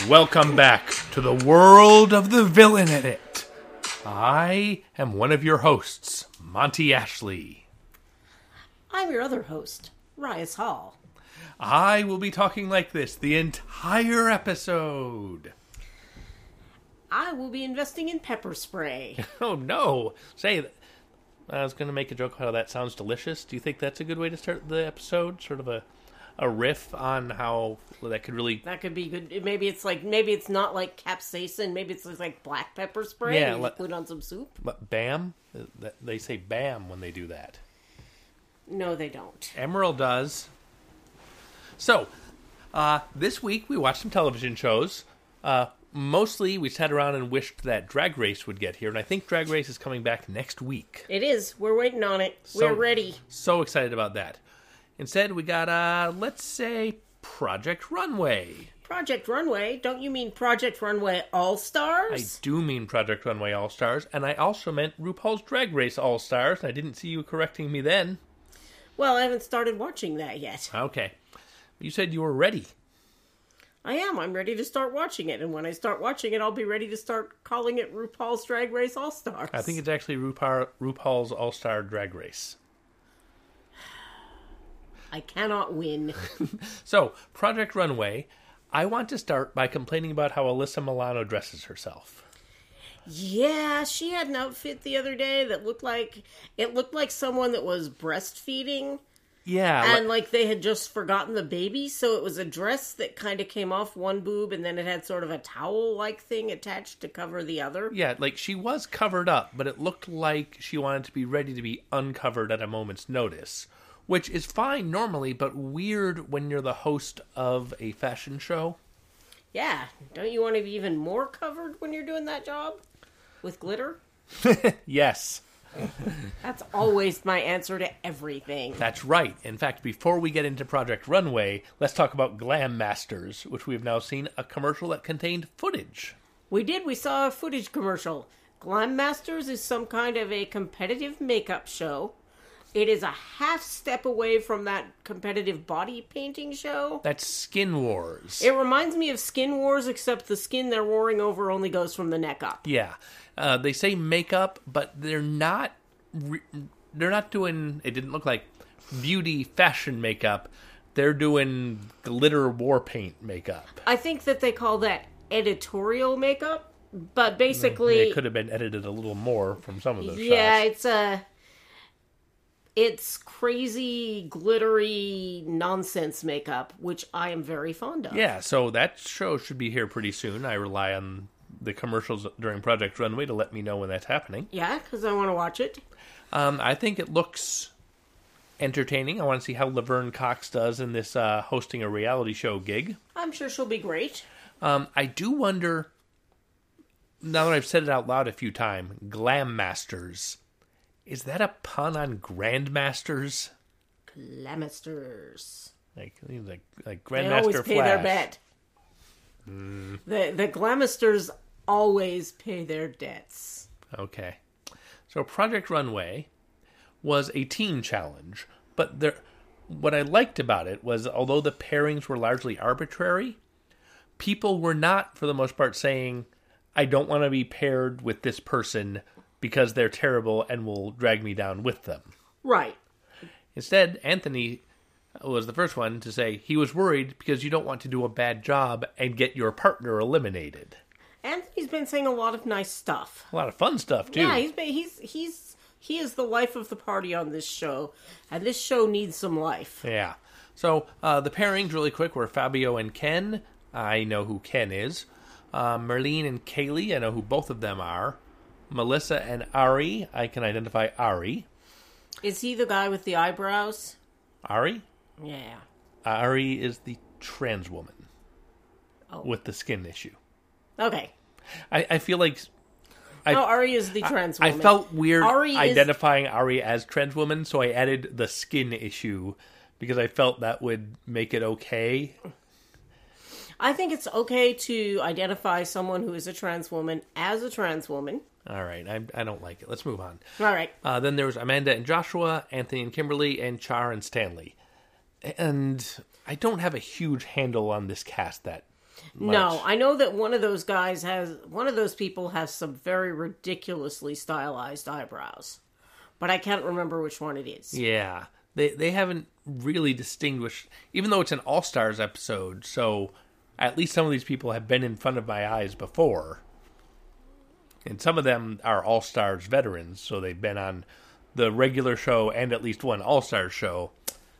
Welcome back to the world of the villain in it. I am one of your hosts, Monty Ashley. I'm your other host, Rias Hall. I will be talking like this the entire episode. I will be investing in pepper spray. Oh no! Say, I was going to make a joke how that sounds delicious. Do you think that's a good way to start the episode? Sort of a riff on how that could really... That could be good. Maybe it's not like capsaicin. Maybe it's like black pepper spray. Yeah, you just put on some soup. But bam? They say bam when they do that. No, they don't. Emerald does. So, this week we watched some television shows. Mostly we sat around and wished that Drag Race would get here, and I think Drag Race is coming back next week. It is. We're waiting on it. We're ready. So excited about that. Instead, we got, let's say, Project Runway. Project Runway? Don't you mean Project Runway All-Stars? I do mean Project Runway All-Stars, and I also meant RuPaul's Drag Race All-Stars, and I didn't see you correcting me then. Well, I haven't started watching that yet. Okay. You said you were ready. I am. I'm ready to start watching it, and when I start watching it, I'll be ready to start calling it RuPaul's Drag Race All-Stars. I think it's actually RuPaul's All-Star Drag Race. I cannot win. So, Project Runway, I want to start by complaining about how Alyssa Milano dresses herself. Yeah, she had an outfit the other day that looked like someone that was breastfeeding. Yeah. And like they had just forgotten the baby, so it was a dress that kind of came off one boob and then it had sort of a towel-like thing attached to cover the other. Yeah, like she was covered up, but it looked like she wanted to be ready to be uncovered at a moment's notice. Which is fine normally, but weird when you're the host of a fashion show. Yeah, don't you want to be even more covered when you're doing that job? With glitter? Yes. That's always my answer to everything. That's right. In fact, before we get into Project Runway, let's talk about Glam Masters, which we've now seen a commercial that contained footage. We did. We saw a footage commercial. Glam Masters is some kind of a competitive makeup show. It is a half step away from that competitive body painting show. That's Skin Wars. It reminds me of Skin Wars, except the skin they're warring over only goes from the neck up. Yeah. They say makeup, but they're not doing, it didn't look like beauty fashion makeup. They're doing glitter war paint makeup. I think that they call that editorial makeup, but basically... It could have been edited a little more from some of those shots. Yeah, it's crazy, glittery nonsense makeup, which I am very fond of. Yeah, so that show should be here pretty soon. I rely on the commercials during Project Runway to let me know when that's happening. Yeah, because I want to watch it. I think it looks entertaining. I want to see how Laverne Cox does in this hosting a reality show gig. I'm sure she'll be great. I do wonder, now that I've said it out loud a few times, Glam Masters. Is that a pun on Grandmasters? Glamasters. Like Grandmaster They always Flash. pay their bet. The Glamasters always pay their debts. Okay. So Project Runway was a team challenge, but what I liked about it was, although the pairings were largely arbitrary, people were not, for the most part, saying, I don't want to be paired with this person because they're terrible and will drag me down with them. Right. Instead, Anthony was the first one to say he was worried because you don't want to do a bad job and get your partner eliminated. Anthony's been saying a lot of nice stuff. A lot of fun stuff, too. Yeah, he is the life of the party on this show, and this show needs some life. Yeah. So, the pairings really quick were Fabio and Ken. I know who Ken is. Merlene and Kaylee, I know who both of them are. Melissa and Ari, I can identify Ari. Is he the guy with the eyebrows? Ari? Yeah. Ari is the trans woman with the skin issue. Okay. I feel like... Ari is the trans woman. I felt weird identifying Ari as trans woman, so I added the skin issue because I felt that would make it okay. I think it's okay to identify someone who is a trans woman as a trans woman. All right, I don't like it. Let's move on. All right. Then there was Amanda and Joshua, Anthony and Kimberly, and Char and Stanley. And I don't have a huge handle on this cast that No, I know that one of those people has some very ridiculously stylized eyebrows. But I can't remember which one it is. Yeah. They haven't really distinguished, even though it's an All-Stars episode, so at least some of these people have been in front of my eyes before. And some of them are All-Stars veterans, so they've been on the regular show and at least one All-Stars show.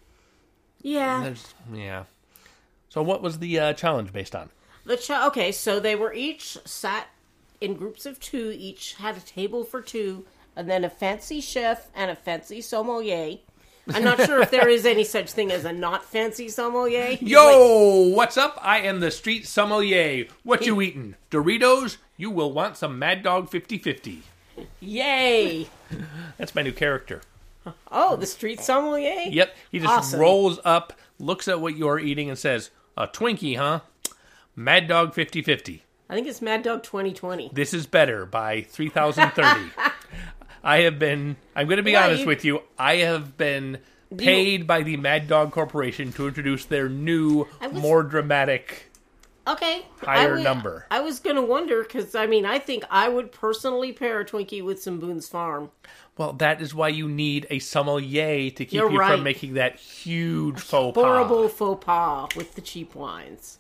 Yeah. Yeah. So what was the challenge based on? Okay, so they were each sat in groups of two, each had a table for two, and then a fancy chef and a fancy sommelier. I'm not sure if there is any such thing as a not fancy sommelier. Yo, what's up? I am the street sommelier. What you eating? Doritos? You will want some Mad Dog 50/50. Yay! That's my new character. Oh, the street sommelier? Yep. He just rolls up, looks at what you're eating, and says, "A Twinkie, huh? Mad Dog 50/50. I think it's Mad Dog 2020. This is better by 3030. I'm going to be honest with you, I have been paid by the Mad Dog Corporation to introduce their new, more dramatic, higher number. I was going to wonder, because, I think I would personally pair a Twinkie with some Boone's Farm. Well, that is why you need a sommelier to keep you from making that huge faux pas. Horrible faux pas with the cheap wines.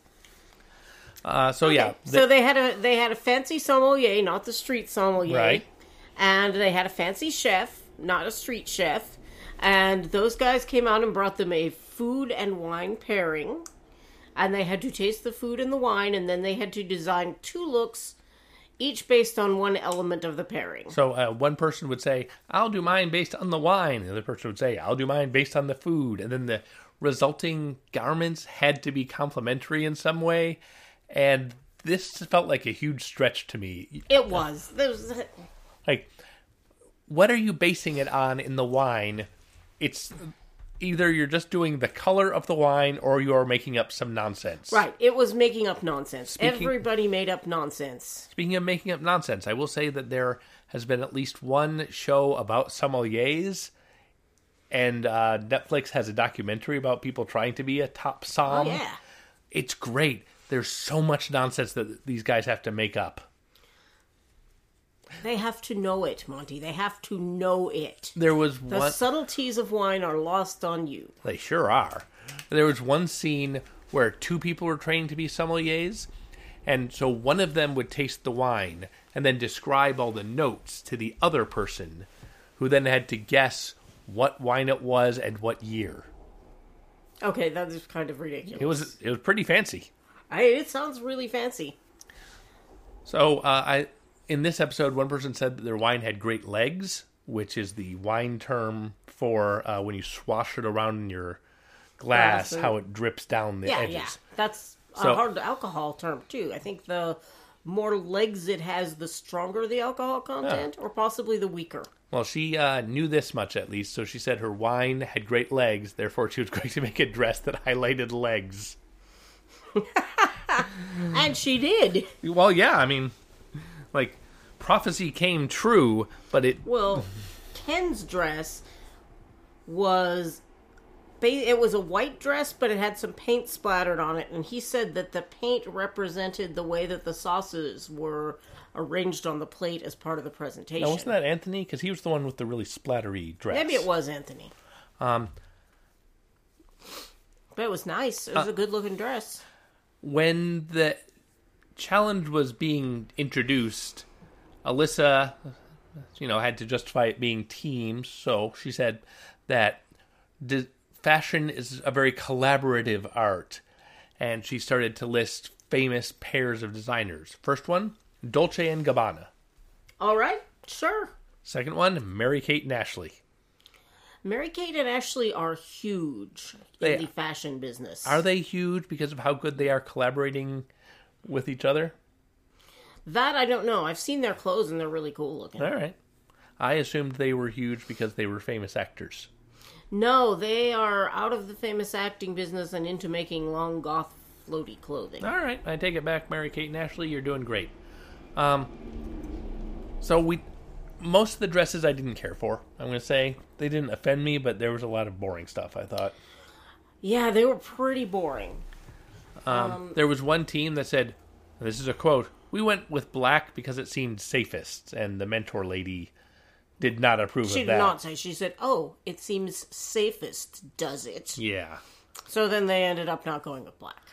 So they had a fancy sommelier, not the street sommelier. Right. And they had a fancy chef, not a street chef. And those guys came out and brought them a food and wine pairing. And they had to taste the food and the wine, and then they had to design 2 looks, each based on one element of the pairing. So one person would say, "I'll do mine based on the wine." The other person would say, "I'll do mine based on the food." And then the resulting garments had to be complementary in some way. And this felt like a huge stretch to me. It was. Like, what are you basing it on in the wine? It's either you're just doing the color of the wine or you're making up some nonsense. Right. It was making up nonsense. Everybody made up nonsense. Speaking of making up nonsense, I will say that there has been at least one show about sommeliers, and Netflix has a documentary about people trying to be a top somm. Oh, yeah. It's great. There's so much nonsense that these guys have to make up. They have to know it, Monty. They have to know it. The subtleties of wine are lost on you. They sure are. There was one scene where 2 people were trained to be sommeliers, and so one of them would taste the wine and then describe all the notes to the other person, who then had to guess what wine it was and what year. Okay, that is kind of ridiculous. It was pretty fancy. It sounds really fancy. So, in this episode, one person said that their wine had great legs, which is the wine term for when you swash it around in your glass, how it drips down the edges. Yeah, that's a hard alcohol term, too. I think the more legs it has, the stronger the alcohol content, or possibly the weaker. Well, she knew this much, at least, so she said her wine had great legs, therefore she was going to make a dress that highlighted legs. And she did. Well, yeah, prophecy came true, but it... Well, Ken's dress was... It was a white dress, but it had some paint splattered on it, and he said that the paint represented the way that the sauces were arranged on the plate as part of the presentation. Now, wasn't that Anthony? Because he was the one with the really splattery dress. Maybe it was Anthony. But it was nice. It was a good-looking dress. When the challenge was being introduced, Alyssa, had to justify it being teams, so she said that fashion is a very collaborative art, and she started to list famous pairs of designers. First one, Dolce & Gabbana. All right, sure. Second one, Mary-Kate and Ashley. Mary-Kate and Ashley are huge in the fashion business. Are they huge because of how good they are collaborating with each other? That I don't know. I've seen their clothes and they're really cool looking. All right. I assumed they were huge because they were famous actors. No, they are out of the famous acting business and into making long goth floaty clothing. All right. I take it back, Mary-Kate and Ashley. You're doing great. Most of the dresses I didn't care for. I'm going to say they didn't offend me, but there was a lot of boring stuff, I thought. Yeah, they were pretty boring. There was one team that said, and this is a quote, "We went with black because it seemed safest," and the mentor lady did not approve She of did that. not say. She said, "Oh, it seems safest, does it?" Yeah. So then they ended up not going with black.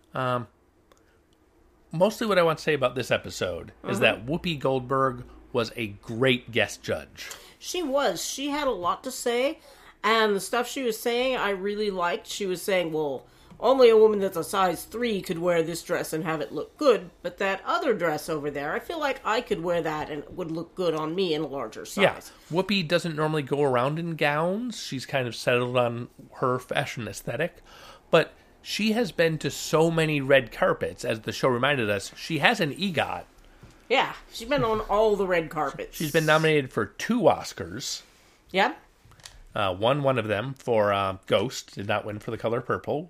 Mostly what I want to say about this episode is that Whoopi Goldberg was a great guest judge. She was. She had a lot to say, and the stuff she was saying I really liked. She was saying, well, only a woman that's a size 3 could wear this dress and have it look good, but that other dress over there, I feel like I could wear that and it would look good on me in a larger size. Yeah. Whoopi doesn't normally go around in gowns. She's kind of settled on her fashion aesthetic. But she has been to so many red carpets, as the show reminded us. She has an EGOT. Yeah, she's been on all the red carpets. She's been nominated for 2 Oscars. Yep. Won one of them for Ghost. Did not win for The Color Purple.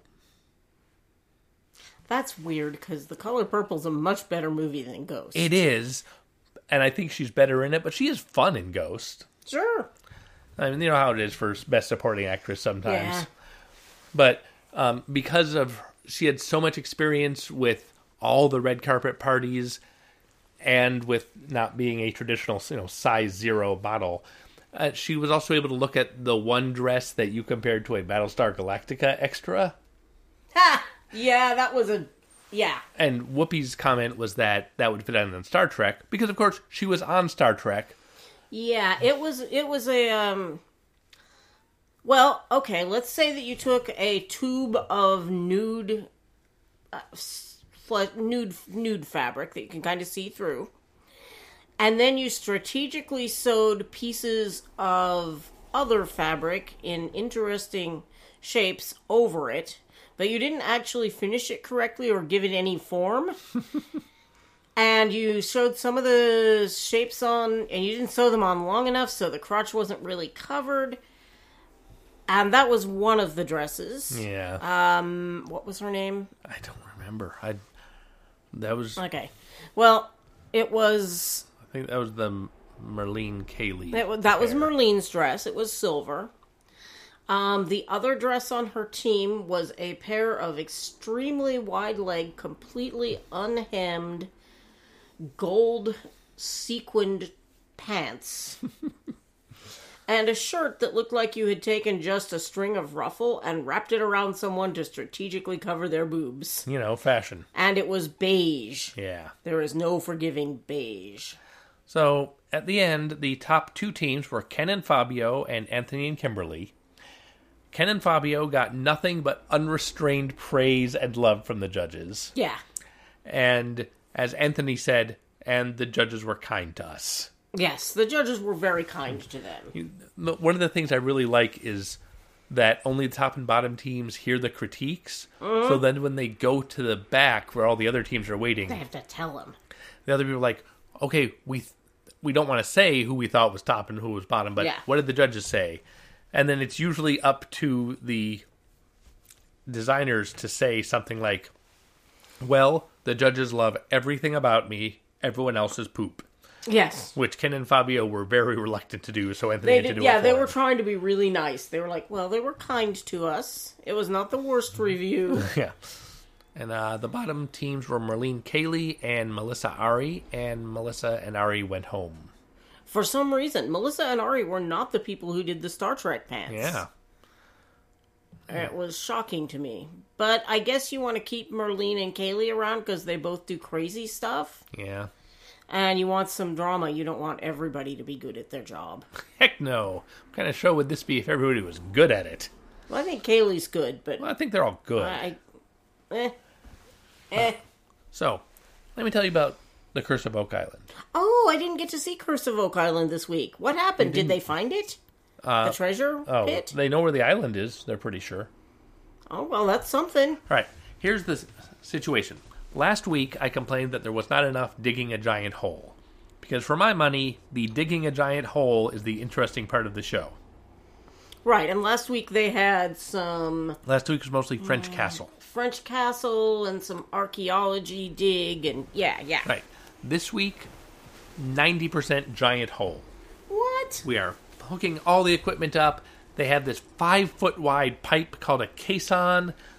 That's weird, because The Color Purple's a much better movie than Ghost. It is, and I think she's better in it, but she is fun in Ghost. Sure. I mean, you know how it is for Best Supporting Actress sometimes. Yeah. But because of she had so much experience with all the red carpet parties and with not being a traditional, size 0 model, she was also able to look at the one dress that you compared to a Battlestar Galactica extra. Ha! Yeah, that was yeah. And Whoopi's comment was that would fit on Star Trek, because of course she was on Star Trek. Yeah, it was a, well, okay, let's say that you took a tube of nude fabric that you can kind of see through, and then you strategically sewed pieces of other fabric in interesting shapes over it, but you didn't actually finish it correctly or give it any form. And you showed some of the shapes on, and you didn't sew them on long enough, so the crotch wasn't really covered. And that was one of the dresses. Yeah. What was her name? I don't remember. That was... Okay. Well, it was... I think that was the Merlene Cayley. That was Merlene's dress. It was silver. The other dress on her team was a pair of extremely wide-leg, completely unhemmed, gold sequined pants. And a shirt that looked like you had taken just a string of ruffle and wrapped it around someone to strategically cover their boobs. Fashion. And it was beige. Yeah. There is no forgiving beige. So, at the end, the top 2 teams were Ken and Fabio and Anthony and Kimberly. Ken and Fabio got nothing but unrestrained praise and love from the judges. Yeah. And, as Anthony said, and the judges were kind to us. Yes, the judges were very kind to them. One of the things I really like is that only the top and bottom teams hear the critiques. Mm-hmm. So then when they go to the back where all the other teams are waiting, they have to tell them. The other people are like, okay, we don't want to say who we thought was top and who was bottom, but what did the judges say? And then it's usually up to the designers to say something like, well, the judges love everything about me, everyone else is poop. Yes. Which Ken and Fabio were very reluctant to do, so Anthony had to do it for they them. were trying to be really nice. They were like, well, they were kind to us. It was not the worst review. Yeah. And the bottom teams were Merlene Cayley and Melissa Ari, and Melissa and Ari went home. For some reason, Melissa and Ari were not the people who did the Star Trek pants. Yeah. It was shocking to me. But I guess you want to keep Merlene and Cayley around because they both do crazy stuff. Yeah. And you want some drama. You don't want everybody to be good at their job. Heck no. What kind of show would this be if everybody was good at it? Well, I think Cayley's good, but... Well, I think they're all good. So, let me tell you about The Curse of Oak Island. Oh, I didn't get to see Curse of Oak Island this week. What happened? Did they find it? The treasure pit? They know where the island is. They're pretty sure. Oh, well, that's something. All right. Here's the situation. Last week, I complained that there was not enough digging a giant hole. Because for my money, the digging a giant hole is the interesting part of the show. Right, and last week they had some... Last week was mostly French Castle. French Castle and some archaeology dig and... Yeah. Right. This week, 90% giant hole. What? We are hooking all the equipment up. They have this 5-foot wide pipe called a caisson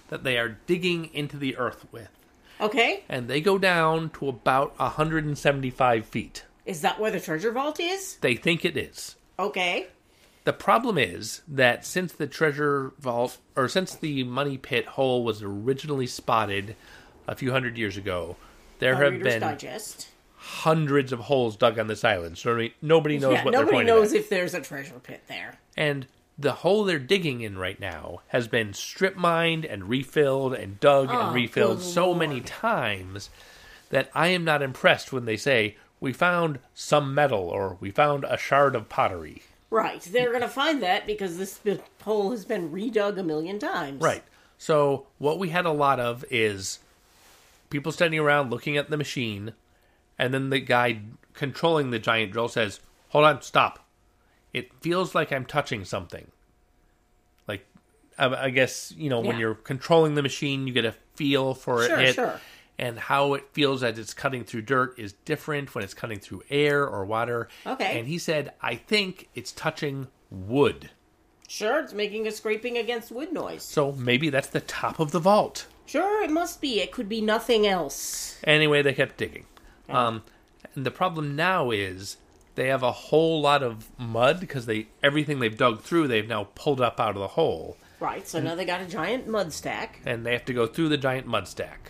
that they are digging into the earth with. Okay. And they go down to about 175 feet. Is that where the treasure vault is? They think it is. Okay. The problem is that since the treasure vault, or since the money pit hole was originally spotted a few hundred years ago, there have Reader's been Digest. hundreds of holes dug on this island. So nobody knows what they're nobody pointing knows at. if there's a treasure pit there. And the hole they're digging in right now has been strip mined and refilled and dug and refilled good so Lord. many times that I am not impressed when they say, we found some metal or we found a shard of pottery. Right. They're going to find that because this hole has been redug a million times. Right. So what we had a lot of is people standing around looking at the machine, and then the guy controlling the giant drill says, hold on, stop. It feels like I'm touching something. Like, I guess, when Yeah. you're controlling the machine, you get a feel for it. Sure. And how it feels as it's cutting through dirt is different when it's cutting through air or water. Okay. And he said, I think it's touching wood. Sure, it's making a scraping against wood noise. So maybe that's the top of the vault. Sure, it must be. It could be nothing else. Anyway, they kept digging. And the problem now is they have a whole lot of mud because everything they've dug through, they've now pulled up out of the hole. Right, so now they got a giant mud stack. And they have to go through the giant mud stack.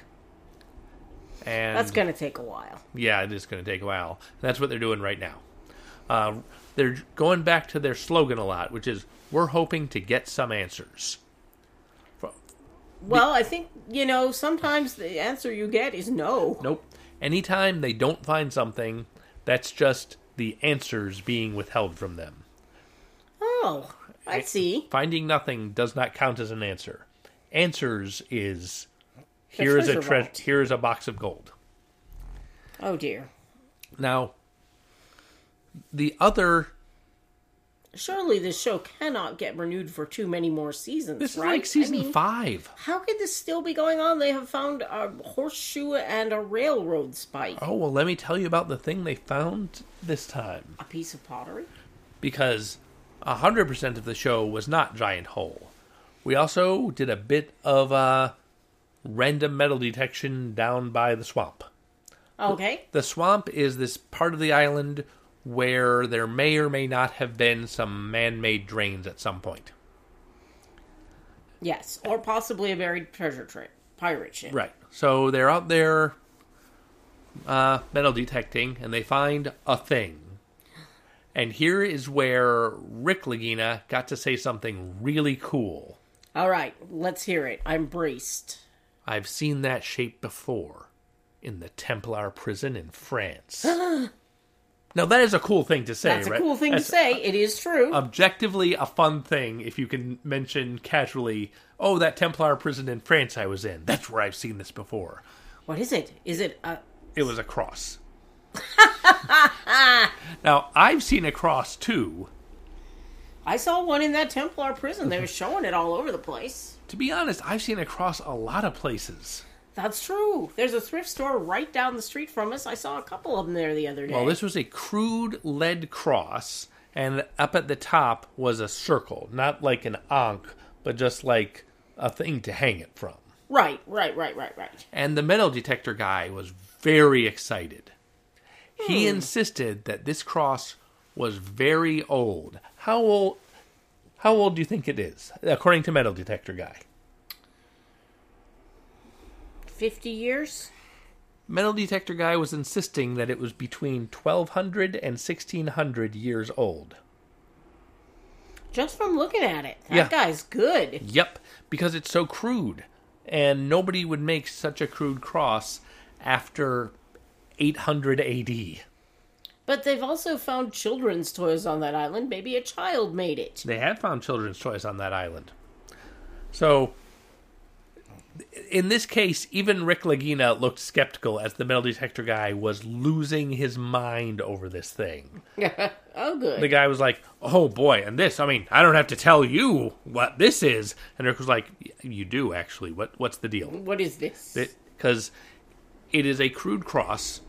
And That's going to take a while. yeah, it is going to take a while. That's what they're doing right now. They're going back to their slogan a lot, which is, we're hoping to get some answers. Well, I think, sometimes the answer you get is no. Nope. Anytime they don't find something, that's just the answers being withheld from them. Oh, I see. Finding nothing does not count as an answer. Answers is, The here is a treasure vault. here is a box of gold. Oh, dear. Now, the other... Surely this show cannot get renewed for too many more seasons, This is right? like season 5. How could this still be going on? They have found a horseshoe and a railroad spike. Oh, well, let me tell you about the thing they found this time. A piece of pottery? Because 100% of the show was not Giant Hole. We also did a bit of random metal detection down by the swamp. Okay. The swamp is this part of the island where there may or may not have been some man-made drains at some point. Yes, or possibly a buried pirate ship. Right. So they're out there metal detecting, and they find a thing. And here is where Rick Lagina got to say something really cool. All right, let's hear it. I'm braced. I've seen that shape before in the Templar prison in France. Now, that is a cool thing to say, That's right? a cool thing to say. It is true. Objectively a fun thing if you can mention casually, oh, that Templar prison in France I was in. That's where I've seen this before. What is it? Is it a... It was a cross. Now, I've seen a cross, too. I saw one in that Templar prison. They were showing it all over the place. To be honest, I've seen a cross a lot of places. That's true. There's a thrift store right down the street from us. I saw a couple of them there the other day. Well, this was a crude lead cross, and up at the top was a circle. Not like an ankh, but just like a thing to hang it from. Right. And the metal detector guy was very excited. He insisted that this cross was very old. How old do you think it is, according to metal detector guy? 50 years? Metal detector guy was insisting that it was between 1200 and 1600 years old. Just from looking at it. That Yeah. guy's good. Yep, because it's so crude. And nobody would make such a crude cross after 800 AD. But they've also found children's toys on that island. Maybe a child made it. They have found children's toys on that island. So, in this case, even Rick Lagina looked skeptical as the metal detector guy was losing his mind over this thing. Oh, good. The guy was like, oh boy, and this, I don't have to tell you what this is. And Rick was like, you do, actually. What's the deal? What is this? Because it is a crude cross.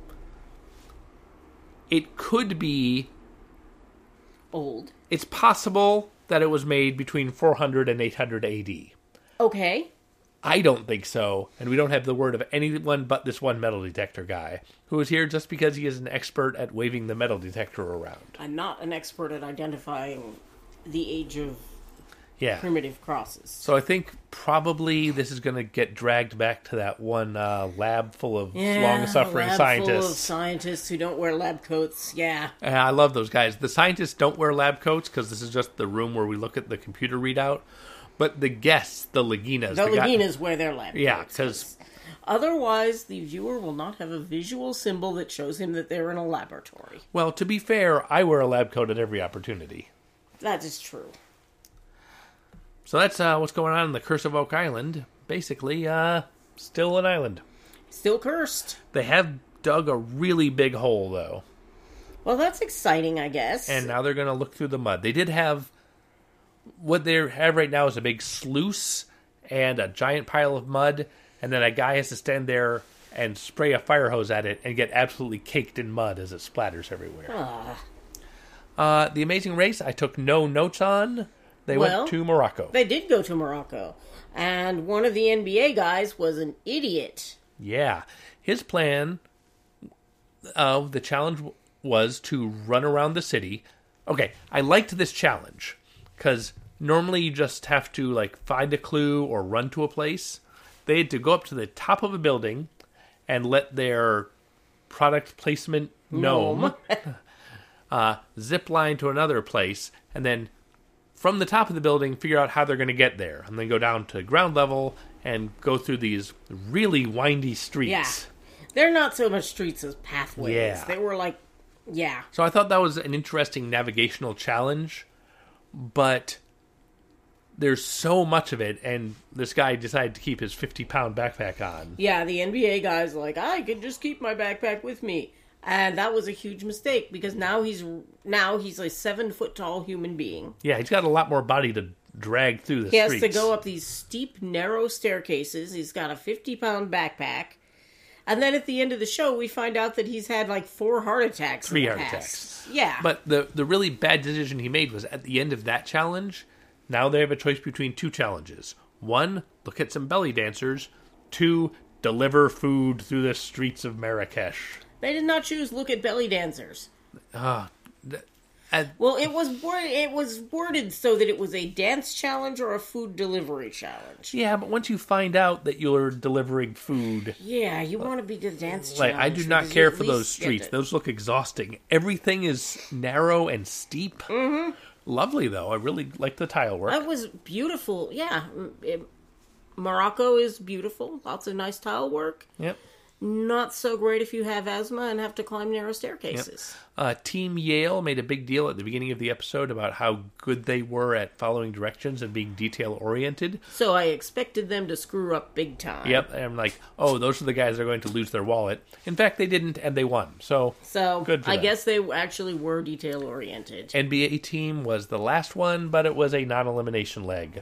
It could be... Old. It's possible that it was made between 400 and 800 AD. Okay. I don't think so, and we don't have the word of anyone but this one metal detector guy, who is here just because he is an expert at waving the metal detector around. I'm not an expert at identifying the age of Yeah. primitive crosses. So I think probably this is going to get dragged back to that one lab full of long-suffering scientists. Full of scientists who don't wear lab coats. Yeah. And I love those guys. The scientists don't wear lab coats because this is just the room where we look at the computer readout. But the guests, the Leginas... The Leginas wear their lab coats. Yeah, because... Otherwise, the viewer will not have a visual symbol that shows him that they're in a laboratory. Well, to be fair, I wear a lab coat at every opportunity. That is true. So that's what's going on in the Curse of Oak Island. Basically, still an island. Still cursed. They have dug a really big hole, though. Well, that's exciting, I guess. And now they're going to look through the mud. They did have... What they have right now is a big sluice and a giant pile of mud, and then a guy has to stand there and spray a fire hose at it and get absolutely caked in mud as it splatters everywhere. The Amazing Race, I took no notes on. They went to Morocco. They did go to Morocco. And one of the NBA guys was an idiot. Yeah. His plan, the challenge was to run around the city. Okay, I liked this challenge. Because normally you just have to find a clue or run to a place. They had to go up to the top of a building and let their product placement gnome zip line to another place. And then from the top of the building, figure out how they're going to get there. And then go down to ground level and go through these really windy streets. Yeah. They're not so much streets as pathways. Yeah. They were yeah. So I thought that was an interesting navigational challenge. But there's so much of it, and this guy decided to keep his 50-pound backpack on. Yeah, the NBA guy's like, I can just keep my backpack with me. And that was a huge mistake, because now he's a 7-foot-tall human being. Yeah, he's got a lot more body to drag through the streets. He has to go up these steep, narrow staircases. He's got a 50-pound backpack. And then at the end of the show, we find out that he's had 4 heart attacks. 3 heart attacks. Yeah. But the really bad decision he made was at the end of that challenge, now they have a choice between 2 challenges. 1, look at some belly dancers. 2, deliver food through the streets of Marrakesh. They did not choose look at belly dancers. Well, it was worded so that it was a dance challenge or a food delivery challenge. Yeah, but once you find out that you're delivering food... Yeah, you want to be the dance challenge. I do not care for those streets. Those look exhausting. Everything is narrow and steep. Mm-hmm. Lovely, though. I really like the tile work. That was beautiful. Yeah. Morocco is beautiful. Lots of nice tile work. Yep. Not so great if you have asthma and have to climb narrow staircases. Yep. Team Yale made a big deal at the beginning of the episode about how good they were at following directions and being detail-oriented. So I expected them to screw up big time. Yep, and I'm like, oh, those are the guys that are going to lose their wallet. In fact, they didn't, and they won. So good for them. I guess they actually were detail-oriented. NBA team was the last one, but it was a non-elimination leg.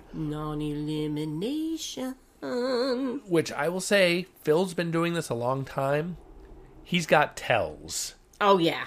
Non-elimination. Which I will say, Phil's been doing this a long time. He's got tells. Oh, yeah.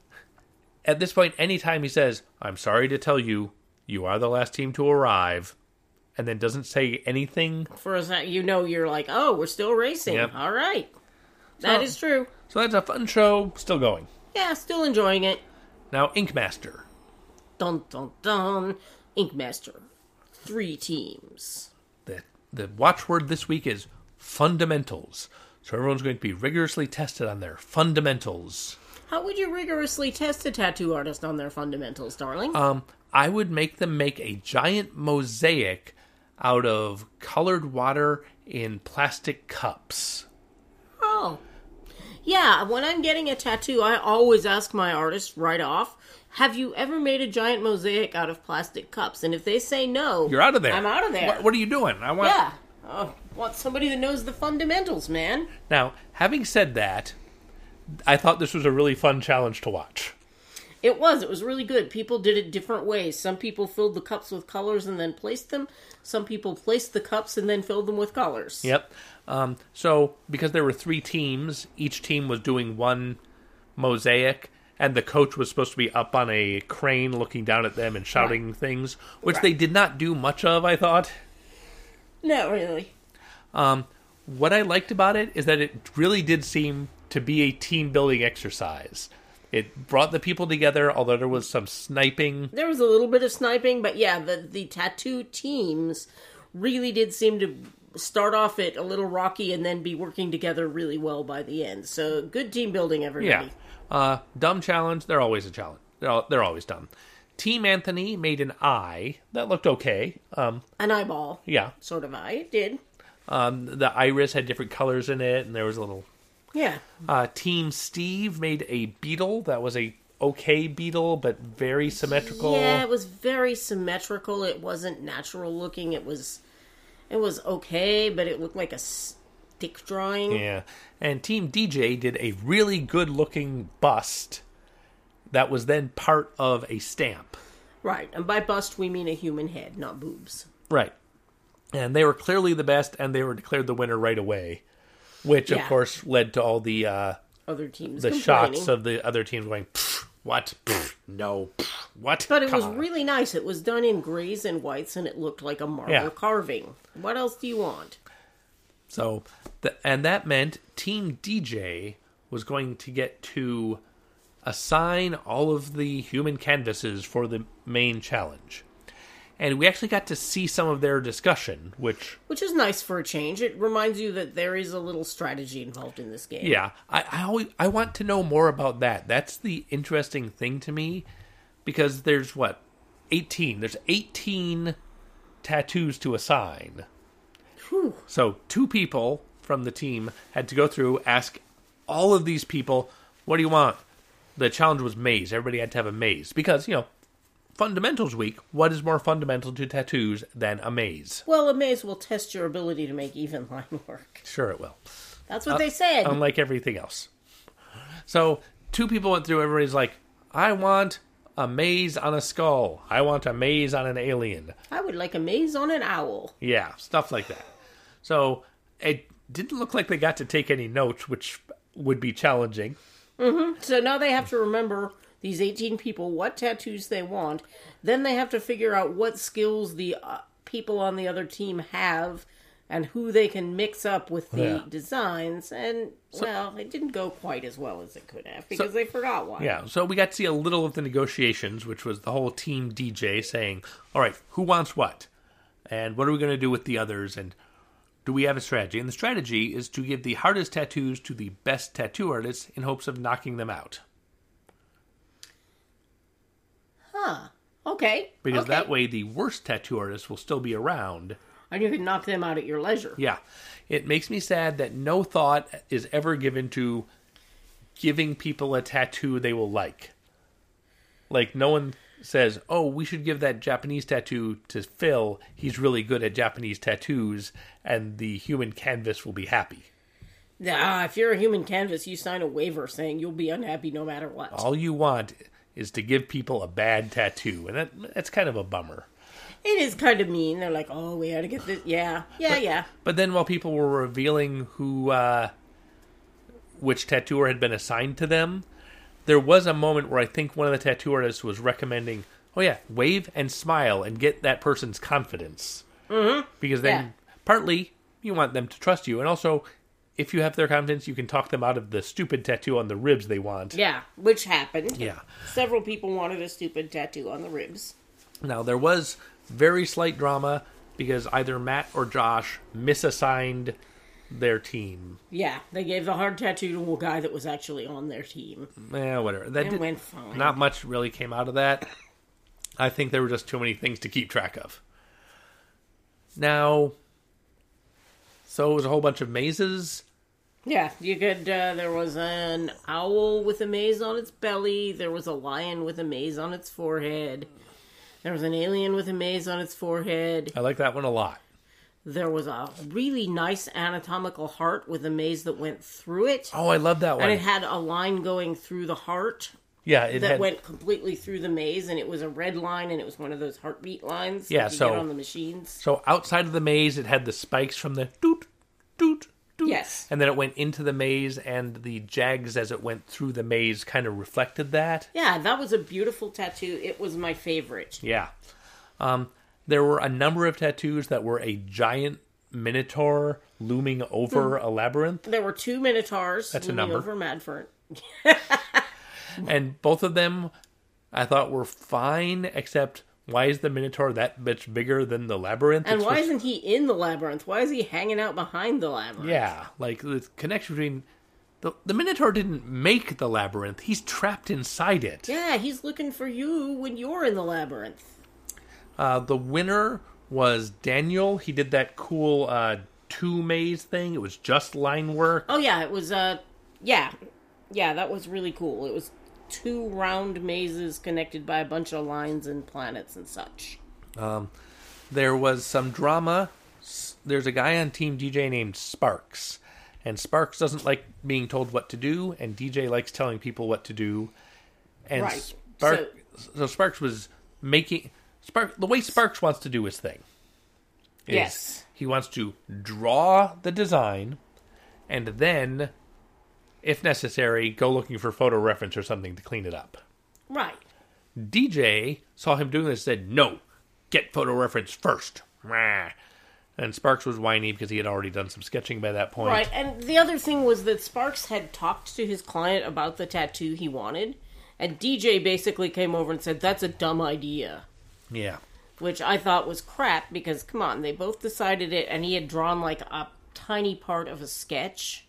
At this point, anytime he says, I'm sorry to tell you, you are the last team to arrive, and then doesn't say anything. For a second, you're like, oh, we're still racing. Yep. All right. That is true. So that's a fun show, still going. Yeah, still enjoying it. Now, Ink Master. Dun, dun, dun. Ink Master. 3 teams. The watchword this week is fundamentals. So everyone's going to be rigorously tested on their fundamentals. How would you rigorously test a tattoo artist on their fundamentals, darling? I would make them make a giant mosaic out of colored water in plastic cups. Oh. Yeah, when I'm getting a tattoo, I always ask my artist right off, have you ever made a giant mosaic out of plastic cups? And if they say no, you're out of there. I'm out of there. What are you doing? I want somebody that knows the fundamentals, man. Now, having said that, I thought this was a really fun challenge to watch. It was really good. People did it different ways. Some people filled the cups with colors and then placed them. Some people placed the cups and then filled them with colors. Yep. So, because there were 3 teams, each team was doing one mosaic, and the coach was supposed to be up on a crane looking down at them and shouting things, which they did not do much of, I thought. Not really. What I liked about it is that it really did seem to be a team-building exercise. It brought the people together, although there was some sniping. There was a little bit of sniping, but yeah, the tattoo teams really did seem to start off it a little rocky and then be working together really well by the end. So good team building, everybody. Yeah. Dumb challenge. They're always a challenge. They're always dumb. Team Anthony made an eye. That looked okay. An eyeball. Yeah. Sort of eye. It did. The iris had different colors in it, and there was a little... Yeah. Team Steve made a beetle. That was a okay beetle, but very symmetrical. Yeah, it was very symmetrical. It wasn't natural looking. It was okay, but it looked like a stick drawing. Yeah. And Team DJ did a really good looking bust that was then part of a stamp. Right. And by bust, we mean a human head, not boobs. Right. And they were clearly the best, and they were declared the winner right away. Which, of course, led to all the other teams the shots of the other teams going, what? No. What? But it was really nice. It was done in grays and whites, and it looked like a marble carving. What else do you want? So, and that meant Team DJ was going to get to assign all of the human canvases for the main challenge. And we actually got to see some of their discussion, which is nice for a change. It reminds you that there is a little strategy involved in this game. Yeah, I want to know more about that. That's the interesting thing to me, because there's 18. There's 18 tattoos to assign. Whew. So 2 people from the team had to go through, ask all of these people, what do you want? The challenge was maze. Everybody had to have a maze because, Fundamentals Week, what is more fundamental to tattoos than a maze? Well, a maze will test your ability to make even line work. Sure it will. That's what they said. Unlike everything else. So, 2 people went through, everybody's like, I want a maze on a skull. I want a maze on an alien. I would like a maze on an owl. Yeah, stuff like that. So, it didn't look like they got to take any notes, which would be challenging. Mm-hmm. So now they have to remember... these 18 people, what tattoos they want. Then they have to figure out what skills the people on the other team have and who they can mix up with the designs. And, it didn't go quite as well as it could have because they forgot one. Yeah, so we got to see a little of the negotiations, which was the whole Team DJ saying, all right, who wants what? And what are we going to do with the others? And do we have a strategy? And the strategy is to give the hardest tattoos to the best tattoo artists in hopes of knocking them out. Huh. Okay. Because that way the worst tattoo artists will still be around. And you can knock them out at your leisure. Yeah. It makes me sad that no thought is ever given to giving people a tattoo they will like. Like, no one says, oh, we should give that Japanese tattoo to Phil. He's really good at Japanese tattoos, and the human canvas will be happy. Nah, if you're a human canvas, you sign a waiver saying you'll be unhappy no matter what. All you want is to give people a bad tattoo, and that's kind of a bummer. It is kind of mean. They're like, oh, we had to get this. Yeah. But then while people were revealing which tattooer had been assigned to them, there was a moment where I think one of the tattoo artists was recommending, wave and smile and get that person's confidence. Mm-hmm. Because then partly you want them to trust you, and also if you have their confidence, you can talk them out of the stupid tattoo on the ribs they want. Yeah, which happened. Yeah. Several people wanted a stupid tattoo on the ribs. Now, there was very slight drama because either Matt or Josh misassigned their team. Yeah, they gave the hard tattoo to a guy that was actually on their team. Whatever. It went fine. Not much really came out of that. I think there were just too many things to keep track of. Now, so it was a whole bunch of mazes. Yeah, you could, there was an owl with a maze on its belly. There was a lion with a maze on its forehead. There was an alien with a maze on its forehead. I like that one a lot. There was a really nice anatomical heart with a maze that went through it. Oh, I love that one. And it had a line going through the heart. Yeah, that went completely through the maze, and it was a red line, and it was one of those heartbeat lines. Yeah, that you get on the machines. So outside of the maze, it had the spikes from the doot, doot, doot. Yes. And then it went into the maze, and the jags as it went through the maze kind of reflected that. Yeah, that was a beautiful tattoo. It was my favorite. Yeah. There were a number of tattoos that were a giant minotaur looming over a labyrinth. There were 2 minotaurs That's a looming number. over Madfern. And both of them I thought were fine, except why is the minotaur that much bigger than the labyrinth? And It's why supposed- isn't he in the labyrinth? Why is he hanging out behind the labyrinth? Yeah, like the connection between... The minotaur didn't make the labyrinth. He's trapped inside it. Yeah, he's looking for you when you're in the labyrinth. The winner was Daniel. He did that cool 2 maze thing. It was just line work. Oh yeah, it was yeah, that was really cool. It was 2 round mazes connected by a bunch of lines and planets and such. There was some drama. There's a guy on Team DJ named Sparks. And Sparks doesn't like being told what to do, and DJ likes telling people what to do. And Right. So Sparks was making... the way Sparks wants to do his thing is Yes. he wants to draw the design and then, if necessary, go looking for photo reference or something to clean it up. Right. DJ saw him doing this and said, no, get photo reference first. Rah. And Sparks was whiny because he had already done some sketching by that point. Right, and the other thing was that Sparks had talked to his client about the tattoo he wanted, and DJ basically came over and said, that's a dumb idea. Yeah. Which I thought was crap, because, come on, they both decided it, and he had drawn, like, a tiny part of a sketch.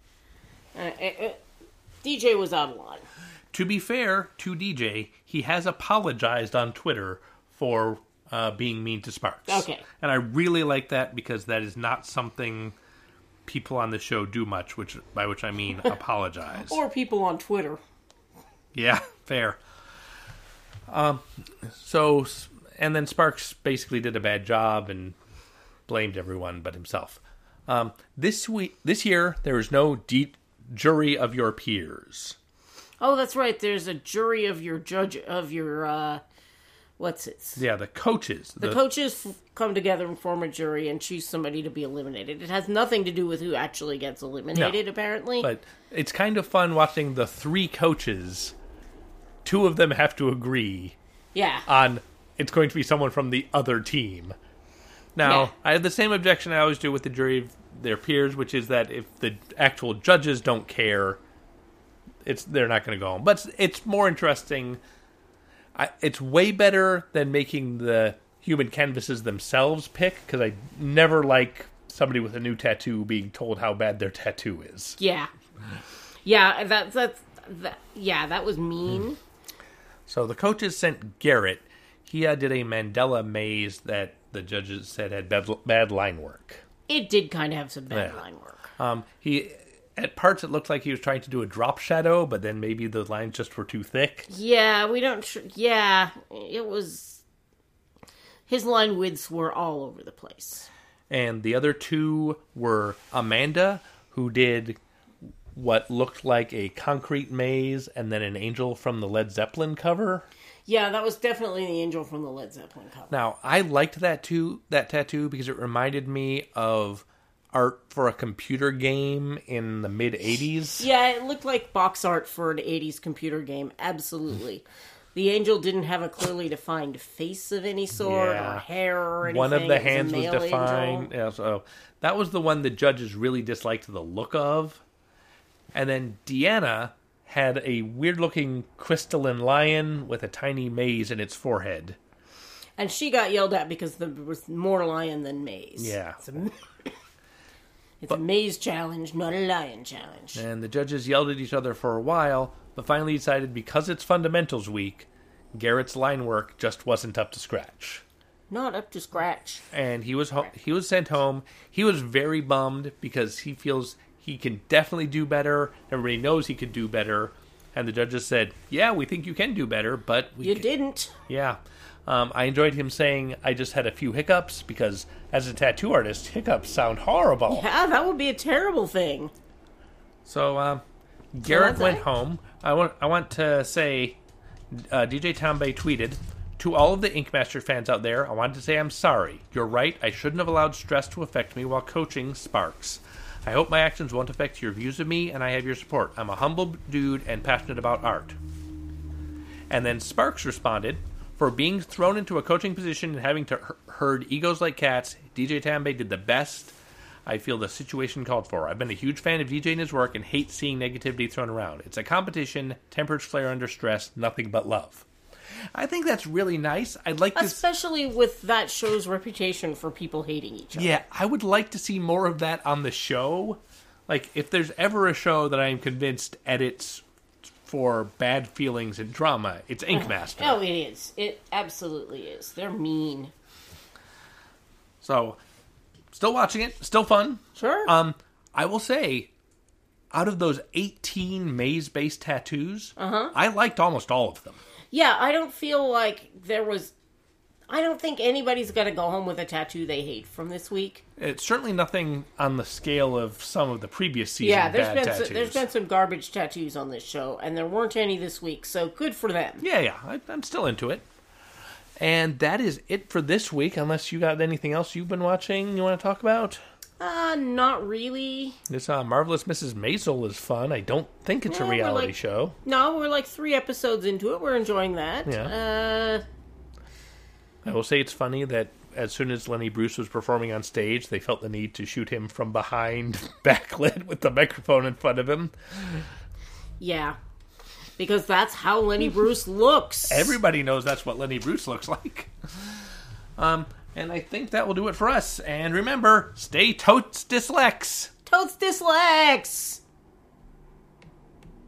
DJ was out of line. To be fair to DJ, he has apologized on Twitter for being mean to Sparks. Okay. And I really like that because that is not something people on the show do much, by which I mean apologize. Or people on Twitter. Yeah, fair. And then Sparks basically did a bad job and blamed everyone but himself. This year, there is no jury of your peers. Oh, that's right. There's a jury of your judge of your what's it? Yeah, the coaches. The coaches come together and form a jury and choose somebody to be eliminated. It has nothing to do with who actually gets eliminated, apparently. But it's kind of fun watching the 3 coaches. 2 of them have to agree Yeah. on it's going to be someone from the other team. Now, Yeah. I have the same objection I always do with the jury of their peers, which is that if the actual judges don't care, they're not going to go home. But it's more interesting. It's way better than making the human canvases themselves pick, because I never like somebody with a new tattoo being told how bad their tattoo is. Yeah. Yeah, that was mean. So the coaches sent Garrett. He did a Mandela maze that the judges said had bad line work. It did kind of have some bad line work. At parts it looked like he was trying to do a drop shadow, but then maybe the lines just were too thick. Yeah, it was... His line widths were all over the place. And the other 2 were Amanda, who did what looked like a concrete maze, and then an angel from the Led Zeppelin cover. Yeah, that was definitely the angel from the Led Zeppelin cover. Now, I liked that tattoo, because it reminded me of art for a computer game in the mid-'80s. Yeah, it looked like box art for an 80s computer game, absolutely. The angel didn't have a clearly defined face of any sort, or hair or anything. One of the It hands a was male defined. angel. Yeah, so that was the one the judges really disliked the look of. And then Deanna had a weird-looking crystalline lion with a tiny maze in its forehead. And she got yelled at because there was more lion than maze. Yeah. It's a maze challenge, not a lion challenge. And the judges yelled at each other for a while, but finally decided because it's fundamentals week, Garrett's line work just wasn't up to scratch. Not up to scratch. And he was sent home. He was very bummed because he feels he can definitely do better. Everybody knows he could do better. And the judges said, yeah, we think you can do better, but... You didn't. Yeah. I enjoyed him saying, I just had a few hiccups, because as a tattoo artist, hiccups sound horrible. Yeah, that would be a terrible thing. So, Garrett went it. home. I want to say, DJ Tambay tweeted, to all of the Inkmaster fans out there, I wanted to say I'm sorry. You're right, I shouldn't have allowed stress to affect me while coaching Sparks. I hope my actions won't affect your views of me, and I have your support. I'm a humble dude and passionate about art. And then Sparks responded, for being thrown into a coaching position and having to herd egos like cats, DJ Tambay did the best I feel the situation called for. I've been a huge fan of DJ and his work and hate seeing negativity thrown around. It's a competition, tempered flare under stress, nothing but love. I think that's really nice. I'd like to... Especially with that show's reputation for people hating each other. Yeah, I would like to see more of that on the show. Like, if there's ever a show that I am convinced edits for bad feelings and drama, it's Ink Master. Oh, it is. It absolutely is. They're mean. So, still watching it. Still fun. Sure. I will say, out of those 18 maze-based tattoos, I liked almost all of them. Yeah, I don't feel like there was... I don't think anybody's going to go home with a tattoo they hate from this week. It's certainly nothing on the scale of some of the previous season bad tattoos. There's been some garbage tattoos on this show, and there weren't any this week, so good for them. Yeah, I'm still into it. And that is it for this week, unless you got anything else you've been watching you want to talk about? Not really. This Marvelous Mrs. Maisel is fun. I don't think it's a reality show. No, we're like 3 episodes into it. We're enjoying that. Yeah. I will say it's funny that as soon as Lenny Bruce was performing on stage, they felt the need to shoot him from behind, backlit, with the microphone in front of him. Yeah. Because that's how Lenny Bruce looks. Everybody knows that's what Lenny Bruce looks like. And I think that will do it for us. And remember, stay totes dyslex. Totes dyslex!